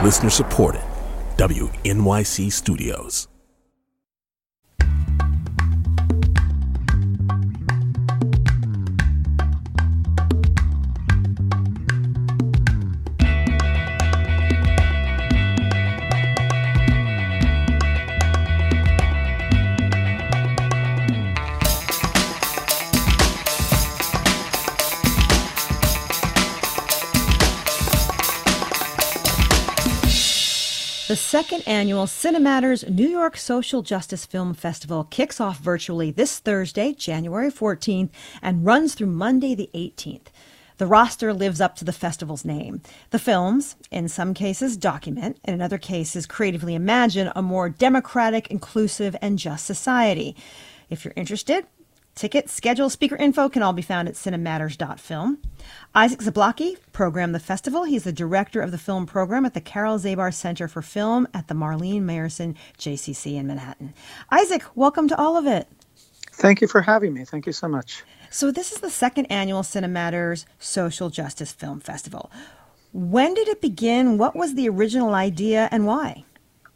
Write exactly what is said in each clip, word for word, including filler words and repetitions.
Listener supported. W N Y C Studios. The second annual Cinematters New York Social Justice Film Festival kicks off virtually this Thursday, January fourteenth, and runs through Monday the eighteenth. The roster lives up to the festival's name. The films, in some cases, document, and in other cases, creatively imagine a more democratic, inclusive, and just society. If you're interested, tickets, schedule, speaker info can all be found at cinematters dot film. Isaac Zablocki programmed the festival. He's the director of the film program at the Carol Zabar Center for Film at the Marlene Meyerson J C C in Manhattan. Isaac, welcome to all of it. Thank you for having me. Thank you so much. So this is the second annual Cinematters Social Justice Film Festival. When did it begin? What was the original idea and why?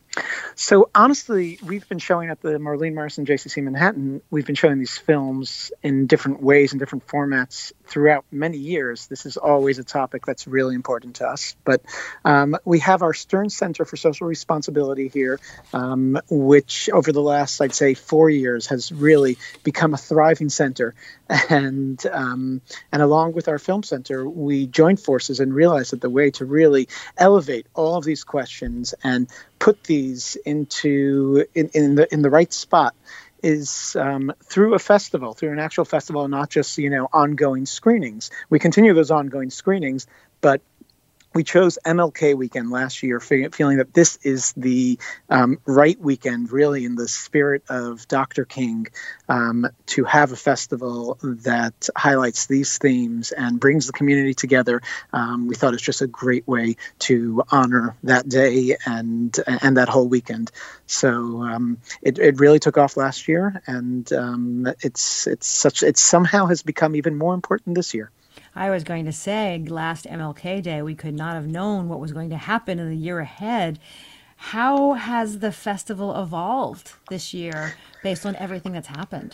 So honestly, we've been showing at the Marlene Meyerson J C C Manhattan, we've been showing these films in different ways and different formats throughout many years. This is always a topic that's really important to us. But um, we have our Stern Center for Social Responsibility here, um, which over the last, I'd say, four years has really become a thriving center. And um, and along with our film center, we joined forces and realized that the way to really elevate all of these questions and put these into in, in the in the right spot is um, through a festival, through an actual festival, not just, you know, ongoing screenings. We continue those ongoing screenings, but we chose M L K weekend last year, feeling that this is the um, right weekend, really in the spirit of Doctor King, um, to have a festival that highlights these themes and brings the community together. Um, we thought it's just a great way to honor that day and and that whole weekend. So um, it it really took off last year, and um, it's it's such it somehow has become even more important this year. I was going to say, last M L K Day, we could not have known what was going to happen in the year ahead. How has the festival evolved this year based on everything that's happened?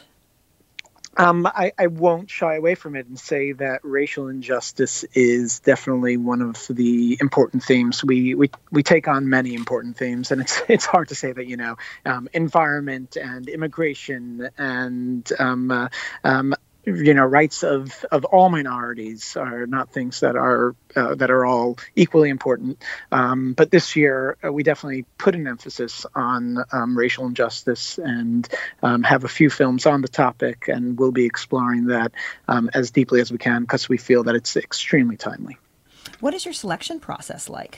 Um, I, I won't shy away from it and say that racial injustice is definitely one of the important themes. We we, we take on many important themes, and it's it's hard to say that, you know, um, environment and immigration and um, uh, um, you know, rights of, of all minorities are not things that are uh, that are all equally important. Um, but this year, uh, we definitely put an emphasis on um, racial injustice and um, have a few films on the topic, and we'll be exploring that um, as deeply as we can because we feel that it's extremely timely. What is your selection process like?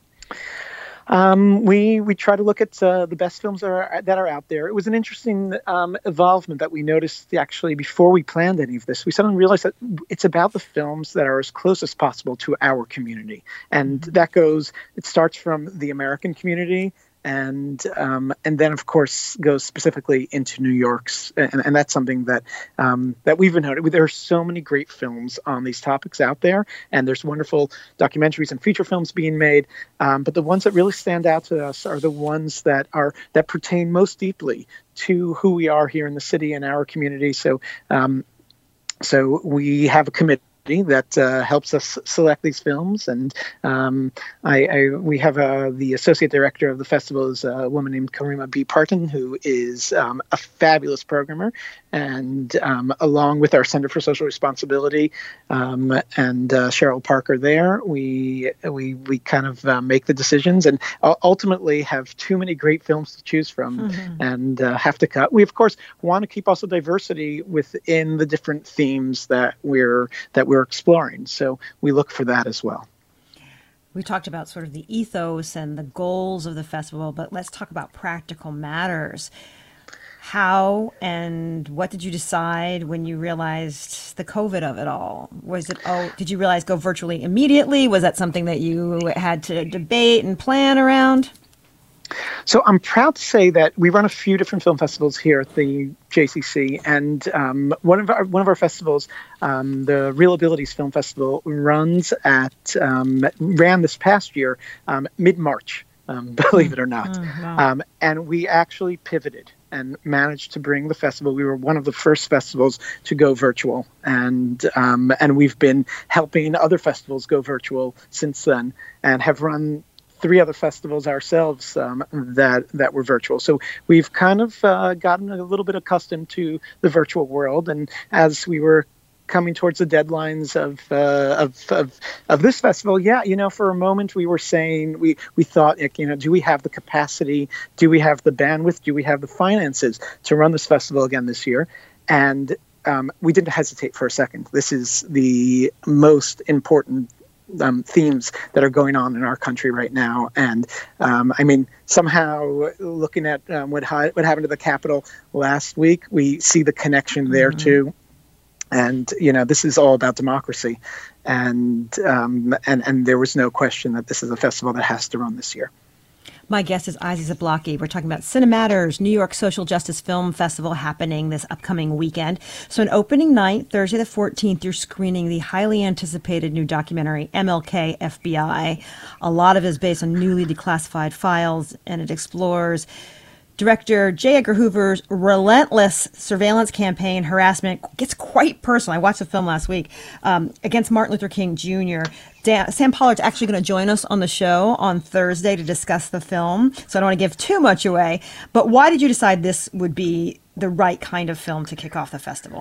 Um, we we try to look at uh, the best films that are that are out there. It was an interesting um, evolvement that we noticed actually before we planned any of this. We suddenly realized that it's about the films that are as close as possible to our community, and that goes. It starts from the American community. And um, and then, of course, goes specifically into New York's. And, and that's something that um, that we've been noting. There are so many great films on these topics out there. And there's wonderful documentaries and feature films being made. Um, but the ones that really stand out to us are the ones that are that pertain most deeply to who we are here in the city and our community. So um, so we have a commitment that uh, helps us select these films, and um, I, I we have uh, the associate director of the festival is a woman named Karima B. Parton, who is um, a fabulous programmer, and um, along with our Center for Social Responsibility um, and uh, Cheryl Parker, there we we we kind of uh, make the decisions, and ultimately have too many great films to choose from, mm-hmm. and uh, have to cut. We of course want to keep also diversity within the different themes that we're that we're exploring. So we look for that as well. We talked about sort of the ethos and the goals of the festival, but let's talk about practical matters. How and what did you decide when you realized the COVID of it all? Was it, oh, did you realize go virtually immediately? Was that something that you had to debate and plan around? So I'm proud to say that we run a few different film festivals here at the J C C, and um, one of our one of our festivals, um, the Real Abilities Film Festival, runs at um, ran this past year um, mid-March. Um, believe it or not, mm, wow. um, and we actually pivoted and managed to bring the festival. We were one of the first festivals to go virtual, and um, and we've been helping other festivals go virtual since then, and have run three other festivals ourselves um, that that were virtual. So we've kind of uh, gotten a little bit accustomed to the virtual world. And as we were coming towards the deadlines of, uh, of of of this festival, yeah, you know, for a moment we were saying we we thought, like, you know, do we have the capacity? Do we have the bandwidth? Do we have the finances to run this festival again this year? And um, we didn't hesitate for a second. This is the most important Um, themes that are going on in our country right now, and um, I mean, somehow looking at um, what ha- what happened to the Capitol last week, we see the connection there mm-hmm. too. And you know, this is all about democracy, and um, and and there was no question that this is a festival that has to run this year. My guest is Isaac Zablocki. We're talking about CineMatters, New York Social Justice Film Festival, happening this upcoming weekend. So on opening night, Thursday the fourteenth, you're screening the highly anticipated new documentary, M L K F B I. A lot of it is based on newly declassified files, and it explores Director J. Edgar Hoover's relentless surveillance campaign, harassment, gets quite personal. I watched the film last week, um, against Martin Luther King Junior Dan, Sam Pollard's actually going to join us on the show on Thursday to discuss the film, so I don't want to give too much away. But why did you decide this would be the right kind of film to kick off the festival?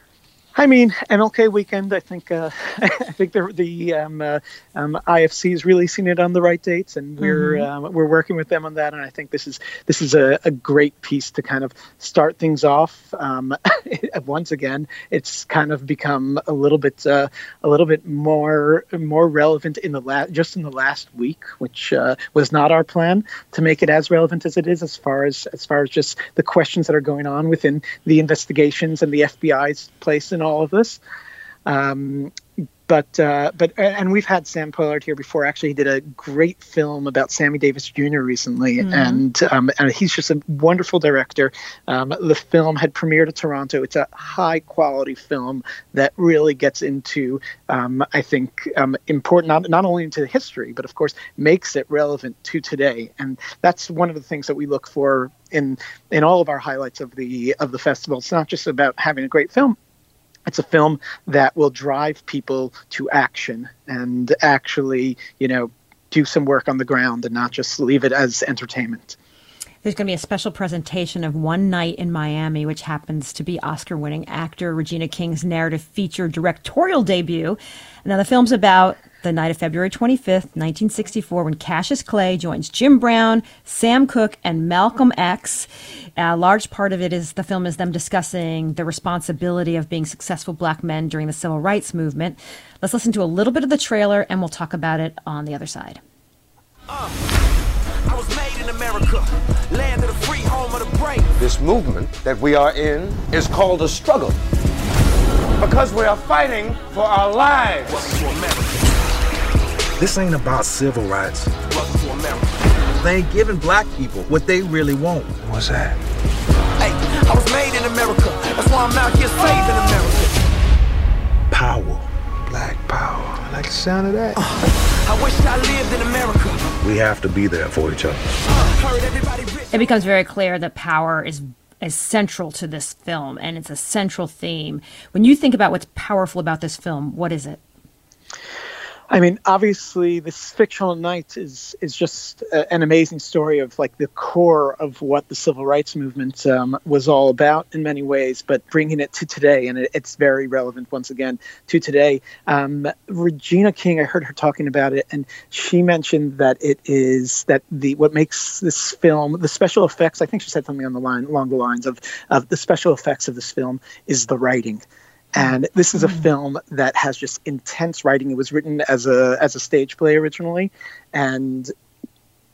I mean, M L K weekend. I think uh, I think the the um, uh, um, I F C is releasing it on the right dates, and we're mm-hmm. um, we're working with them on that. And I think this is this is a, a great piece to kind of start things off. Um, once again, it's kind of become a little bit uh, a little bit more more relevant in the last just in the last week, which uh, was not our plan to make it as relevant as it is, as far as as far as just the questions that are going on within the investigations and the F B I's place in all of this. Um, but uh, but and we've had Sam Pollard here before. Actually, he did a great film about Sammy Davis Junior recently, mm-hmm. and um, and he's just a wonderful director. Um, the film had premiered at Toronto. It's a high quality film that really gets into, um, I think, um, important not not only into history, but of course makes it relevant to today. And that's one of the things that we look for in in all of our highlights of the of the festival. It's not just about having a great film. It's a film that will drive people to action and actually, you know, do some work on the ground and not just leave it as entertainment. There's going to be a special presentation of One Night in Miami, which happens to be Oscar-winning actor Regina King's narrative feature directorial debut. Now, the film's about the night of February twenty-fifth, nineteen sixty-four, when Cassius Clay joins Jim Brown, Sam Cooke, and Malcolm X. A large part of it is the film is them discussing the responsibility of being successful black men during the civil rights movement. Let's listen to a little bit of the trailer, and we'll talk about it on the other side. Uh, I was made in America, land of the free, home of the brave. This movement that we are in is called a struggle because we are fighting for our lives. Welcome to America. This ain't about civil rights. Welcome to America. They ain't giving black people what they really want. What's that? Hey, I was made in America. That's why I'm out here saving America. Power. Black power. I like the sound of that. Uh, I wish I lived in America. We have to be there for each other. Uh, heard everybody rich. It becomes very clear that power is is central to this film, and it's a central theme. When you think about what's powerful about this film, what is it? I mean, obviously, this fictional night is is just a, an amazing story of like the core of what the civil rights movement um, was all about in many ways, but bringing it to today, and it, it's very relevant once again to today. Um, Regina King, I heard her talking about it, and she mentioned that it is that the what makes this film, the special effects. I think she said something on the line along the lines of of the special effects of this film is the writing. And this is a film that has just intense writing. It was written as a as a stage play originally, and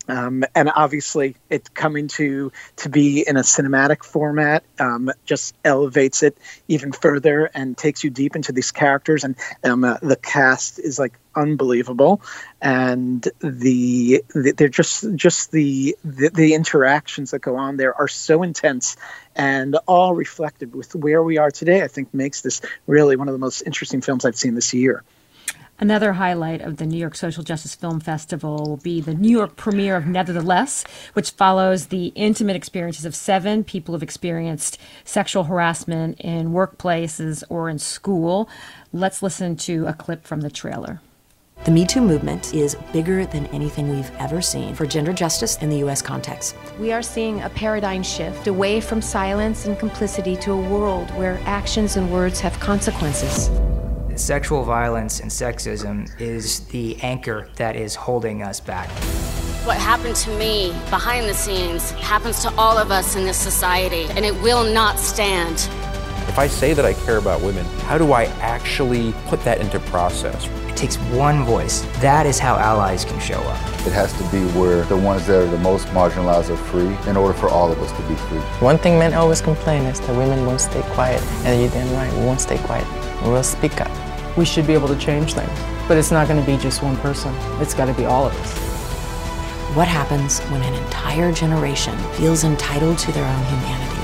Um, and obviously, it coming to to be in a cinematic format um, just elevates it even further and takes you deep into these characters. And um, uh, the cast is like unbelievable, and the, the they're just just the, the the interactions that go on there are so intense and all reflected with where we are today. I think makes this really one of the most interesting films I've seen this year. Another highlight of the New York Social Justice Film Festival will be the New York premiere of Nevertheless, which follows the intimate experiences of seven people who've experienced sexual harassment in workplaces or in school. Let's listen to a clip from the trailer. The Me Too movement is bigger than anything we've ever seen for gender justice in the U S context. We are seeing a paradigm shift away from silence and complicity to a world where actions and words have consequences. Sexual violence and sexism is the anchor that is holding us back. What happened to me behind the scenes happens to all of us in this society, and it will not stand. If I say that I care about women, how do I actually put that into process? It takes one voice. That is how allies can show up. It has to be where the ones that are the most marginalized are free in order for all of us to be free. One thing men always complain is that women won't stay quiet, and you're damn right, we won't stay quiet. We'll speak up. We should be able to change things, but it's not going to be just one person. It's got to be all of us. What happens when an entire generation feels entitled to their own humanity?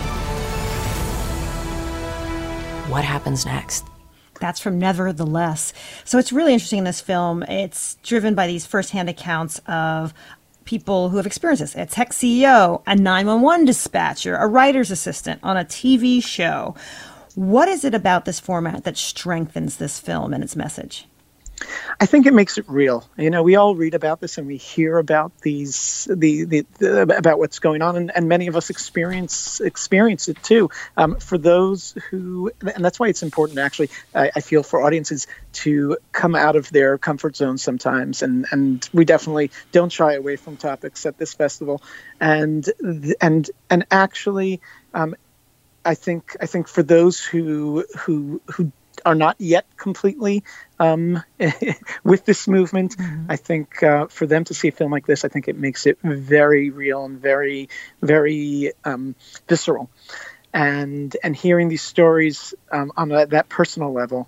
What happens next? That's from Nevertheless. So it's really interesting in this film. It's driven by these firsthand accounts of people who have experienced this. A tech C E O, a nine one one dispatcher, a writer's assistant on a T V show. What is it about this format that strengthens this film and its message? I think it makes it real. You know, we all read about this and we hear about these, the, the, the about what's going on, and, and many of us experience experience it too. Um, for those who, and that's why it's important, actually, I, I feel, for audiences to come out of their comfort zone sometimes, and and we definitely don't shy away from topics at this festival, and and and actually. Um, I think I think for those who who who are not yet completely um, with this movement, mm-hmm. I think uh, for them to see a film like this, I think it makes it very real and very very um, visceral, and and hearing these stories um, on a, that personal level,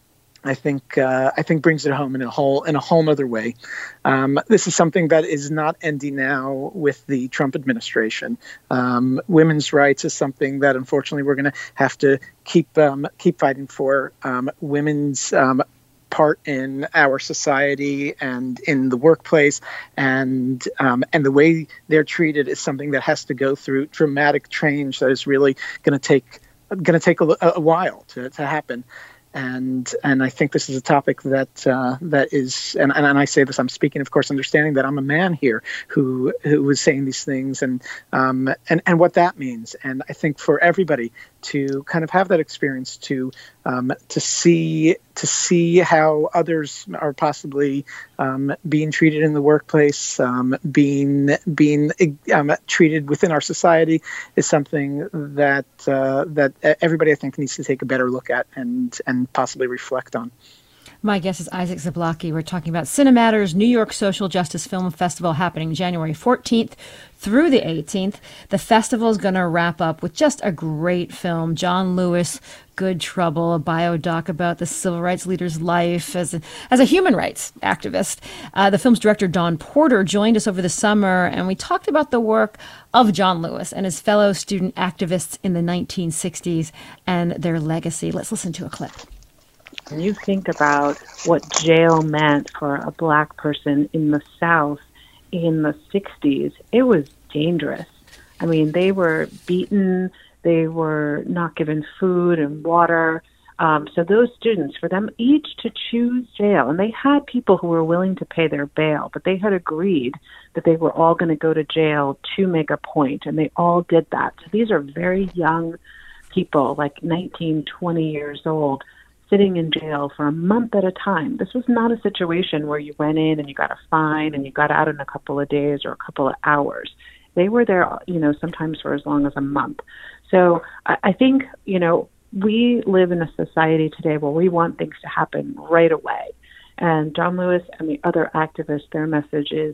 I think uh, I think brings it home in a whole in a whole other way. Um, this is something that is not ending now with the Trump administration. Um, women's rights is something that unfortunately we're going to have to keep um, keep fighting for. Um, women's um, part in our society and in the workplace, and um, and the way they're treated is something that has to go through dramatic change that is really going to take going to take a, a while to, to happen. And and I think this is a topic that uh, that is, and, and I say this, I'm speaking, of course, understanding that I'm a man here who who was saying these things, and um and and what that means. And I think for everybody to kind of have that experience, to um, to see to see how others are possibly um, being treated in the workplace, um, being being um, treated within our society, is something that uh, that everybody, I think, needs to take a better look at and and possibly reflect on. My guest is Isaac Zablocki. We're talking about Cinematters New York Social Justice Film Festival, happening January fourteenth through the eighteenth. The festival is going to wrap up with just a great film, John Lewis, Good Trouble, a biodoc about the civil rights leader's life as a, as a human rights activist. Uh, the film's director, Don Porter, joined us over the summer, and we talked about the work of John Lewis and his fellow student activists in the nineteen sixties and their legacy. Let's listen to a clip. When you think about what jail meant for a black person in the South in the sixties, it was dangerous. I mean, they were beaten, they were not given food and water. Um, so those students, for them each to choose jail, and they had people who were willing to pay their bail, but they had agreed that they were all going to go to jail to make a point, and they all did that. So these are very young people, like nineteen, twenty years old, sitting in jail for a month at a time. This was not a situation where you went in and you got a fine and you got out in a couple of days or a couple of hours. They were there, you know, sometimes for as long as a month. So I, I think, you know, we live in a society today where we want things to happen right away. And John Lewis and the other activists, their message is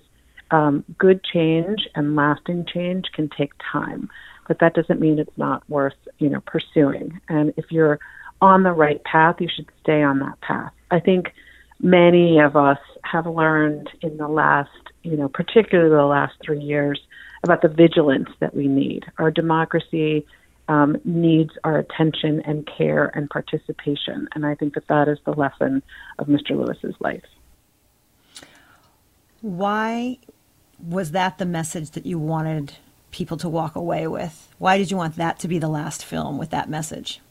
um, good change and lasting change can take time, but that doesn't mean it's not worth, you know, pursuing. And if you're on the right path, you should stay on that path. I think many of us have learned in the last, you know, particularly the last three years, about the vigilance that we need. Our democracy um, needs our attention and care and participation, and I think that that is the lesson of Mister Lewis's life. Why was that the message that you wanted people to walk away with? Why did you want that to be the last film with that message?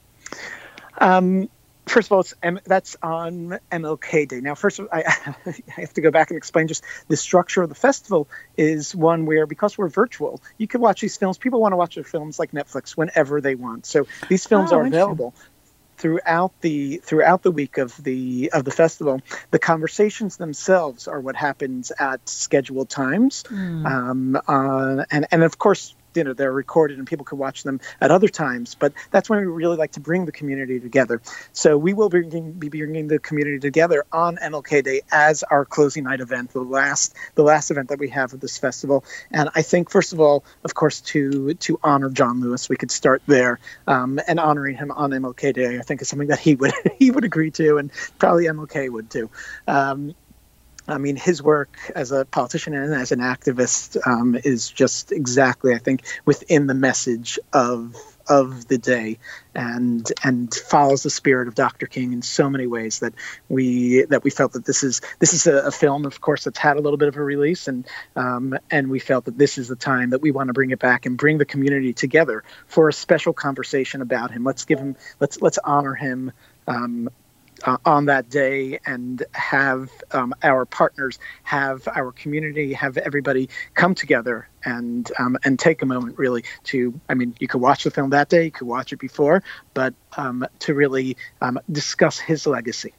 Um, first of all, it's M- that's on M L K Day. Now, first of all, I, I have to go back and explain just the structure of the festival is one where, because we're virtual, you can watch these films. People want to watch their films like Netflix whenever they want. So these films oh, are available throughout the throughout the week of the of the festival. The conversations themselves are what happens at scheduled times, mm. um, uh, and and of course, you know, they're recorded and people can watch them at other times, but that's when we really like to bring the community together. So we will be bringing, be bringing the community together on M L K Day as our closing night event, the last the last event that we have of this festival. And I think, first of all, of course, to to honor John Lewis, we could start there, um, and honoring him on M L K Day, I think, is something that he would he would agree to, and probably M L K would too. Um, I mean, his work as a politician and as an activist um, is just exactly, I think, within the message of of the day, and and follows the spirit of Doctor King in so many ways that we that we felt that this is this is a, a film, of course, that's had a little bit of a release, and um, and we felt that this is the time that we want to bring it back and bring the community together for a special conversation about him. Let's give him let's let's honor him. Um, Uh, on that day, and have um, our partners, have our community, have everybody come together and um, and take a moment really to, I mean, you could watch the film that day, you could watch it before, but um, to really um, discuss his legacy.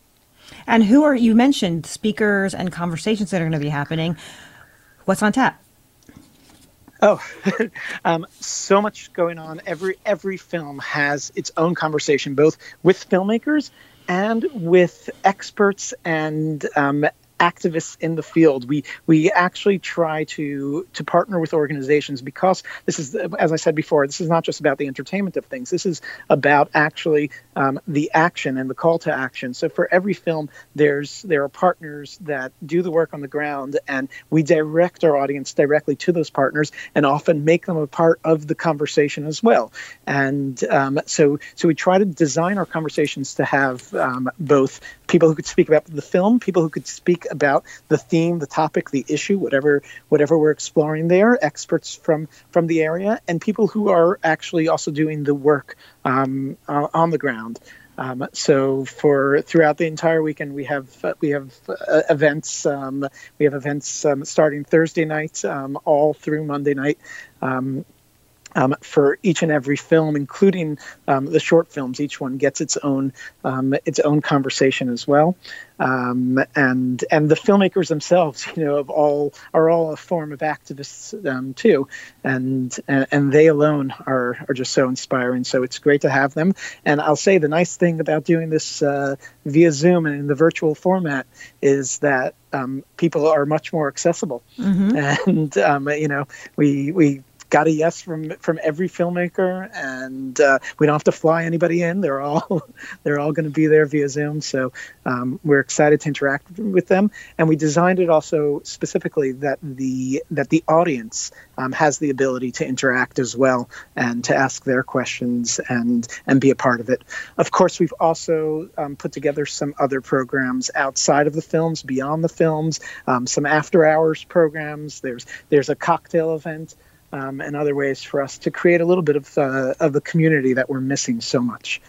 And who are, you mentioned speakers and conversations that are going to be happening. What's on tap? Oh, um, so much going on. Every every film has its own conversation, both with filmmakers and with experts and um, activists in the field. We we actually try to to partner with organizations, because this is, as I said before, this is not just about the entertainment of things. This is about actually um, the action and the call to action. So for every film, there's there are partners that do the work on the ground, and we direct our audience directly to those partners, and often make them a part of the conversation as well. And um, so so we try to design our conversations to have um, both people who could speak about the film, people who could speak about the theme, the topic, the issue, whatever whatever we're exploring there, experts from from the area, and people who are actually also doing the work um, uh, on the ground. Um, so for throughout the entire weekend, we have uh, we have uh, events. Um, we have events um, starting Thursday night, um, all through Monday night. Um, Um, for each and every film, including um, the short films. Each one gets its own um, its own conversation as well, um, and and the filmmakers themselves, you know, of all are all a form of activists um, too, and, and and they alone are are just so inspiring. So it's great to have them. And I'll say the nice thing about doing this uh, via Zoom and in the virtual format is that um, people are much more accessible, mm-hmm. and um, you know, we we. got a yes from from every filmmaker, and uh, we don't have to fly anybody in. They're all they're all going to be there via Zoom. So um, we're excited to interact with them, and we designed it also specifically that the that the audience um, has the ability to interact as well and to ask their questions and and be a part of it. Of course, we've also um, put together some other programs outside of the films, beyond the films, um, some after hours programs. There's there's a cocktail event. Um, and other ways for us to create a little bit of uh, of the community that we're missing so much.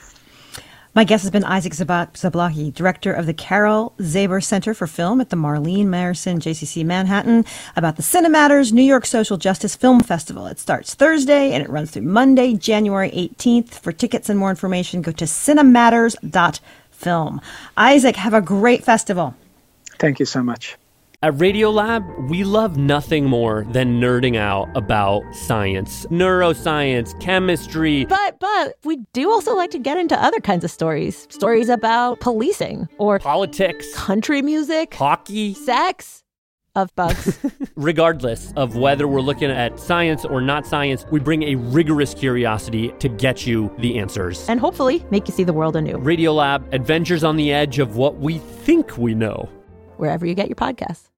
My guest has been Isaac Zablocki, director of the Carol Zaber Center for Film at the Marlene Meyerson J C C Manhattan, about the CineMatters New York Social Justice Film Festival. It starts Thursday and it runs through Monday, January eighteenth. For tickets and more information, go to cinematters dot film. Isaac, have a great festival. Thank you so much. At Radiolab, we love nothing more than nerding out about science, neuroscience, chemistry. But, but we do also like to get into other kinds of stories. Stories about policing or politics, country music, hockey, sex. of bugs. Regardless of whether we're looking at science or not science, we bring a rigorous curiosity to get you the answers. And hopefully make you see the world anew. Radiolab, adventures on the edge of what we think we know. Wherever you get your podcasts.